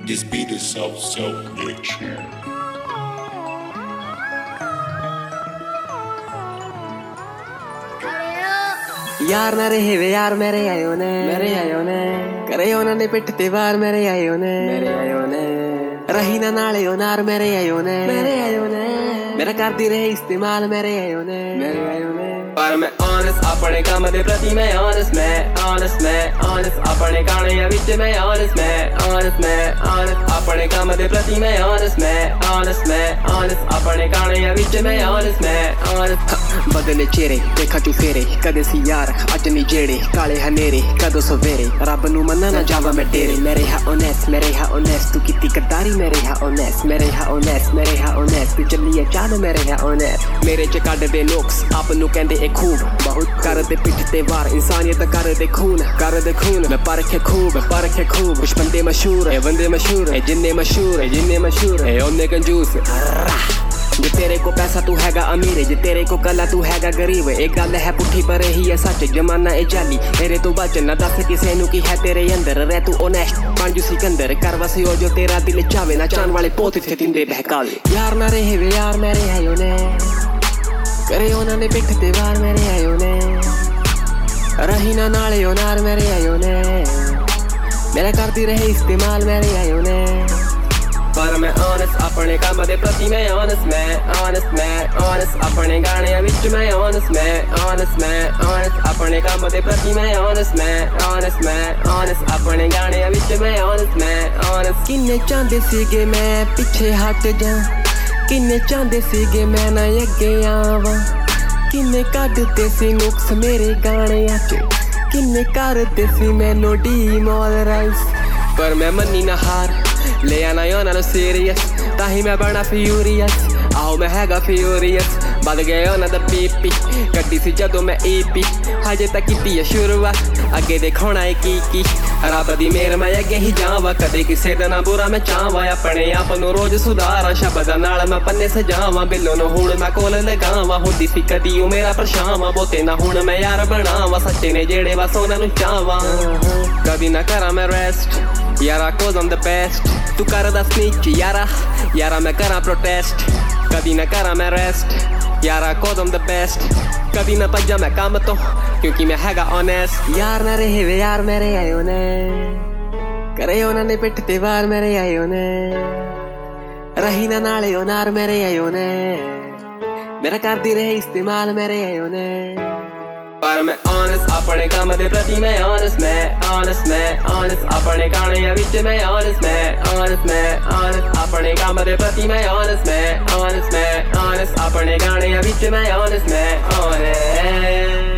This beat is so rich. यार ना रहे वे यार मेरे आयो ने करे उन्होंने पिट ते वार मेरे आयो ने रही ना नाले ओ नार मेरे आयो ने मेरा करती रहे इस्तेमाल मेरे आयो ने पर मैं honest अपने काम दे प्रति मैं honest अपने गाने विच मैं honest अपने काम दे प्रति मैं honest अपने गाने विच मैं honest बदले चेहरे देखा तू फेरे कदे सी यार अज नहीं जेड़े काले हनेरे कदों सवेरे रब नू मन्ना ना जावा मैं तेरे मेरे हा honest तू किती गद्दारी मेरे हा honest तू चलिए चाल मेरे हा honest मेरे च कड दे नुक्स आप नू कहंदे ए खूब बहुत कर दे पिट ते वार इंसानियत कर दे खून मैं परखे खूब कुछ बंदे मशहूर है जिन्ने मशहूर है ओने कंजूस जे तेरे को पैसा तू हैगा अमीर जे तेरे को कला तू हैगा गरीब एक गल है पुठी पर ही है सच जमाना ए जाली तेरे तो बचन ना दस किसे नू की है तेरे अंदर रह तू ऑनेस्ट बन जू सिकंदर कर वसी हो जो तेरा दिल चावे ना चान वाले पोत थे तिंदे बहकावे यार ना रहे वे यार मेरे आयो ने करे उन्होंने पिट ते वार मेरे आयो ने रही ना नाले ओ नार मेरे आयो ने मेरा करती रहे इस्तेमाल मेरे आयो ने पर मैं honest अपने काम दे प्रति मैं honest अपने गाने विच मैं honest अपने काम दे प्रति मैं honest अपने गाने विच मैं honest किन्ने चाहंदे सीगे मैं पिछे हट जा किन्ने चाहंदे सीगे मैं ना अगे आवां किन्ने कड्डदे सी नुक्स मेरे गाने च किन्ने करदे सी मैनू डीमोरलाइज पर मैं मन्नी ना हार ले आना योना नो सीरियस ताही मैं बना फ्यूरियस आओ मैं हैगा फ्यूरियस बद गए होना दा पीपी गड्डी सी जदों मैं ईपी हजे तक कीती है शुरुआत अगे देखोना है की रब दी मेहर मैं अगे ही जावा कदे किसे दा ना बुरा मैं चाहवा अपने आप नू रोज सुधारा शब्द नाल मैं पन्ने सजावा बिल्लो नो हुण मैं कोल लगावा हुंदी सी कदी ओ मेरा परछावा बोते ना हुण मैं यार बनावा सच्चे ने जेड़े बस उन्हां नू चाहवा कदी ना करा मैं रेस्ट यारा cause I'm the best तू कर दा स्नीच यारा मैं करा प्रोटेस्ट कदी ना करा मैं रेस्ट यारा cause I'm the best कदी ना भज्जा मैं काम तो क्योंकि मैं हैगा honest यार ना रहे वे यार मेरे आयो ने करे उन्होंने पिट ते वार मेरे आयो ने रही ना नाले ओ नार मेरे आयो ने मेरा करदी रहे इस्तेमाल मेरे आयो ने पर मैं honest अपने काम दे प्रति मैं honest अपने गाने विच मैं honest अपने काम दे प्रति मैं honest अपने गाने विच मैं honest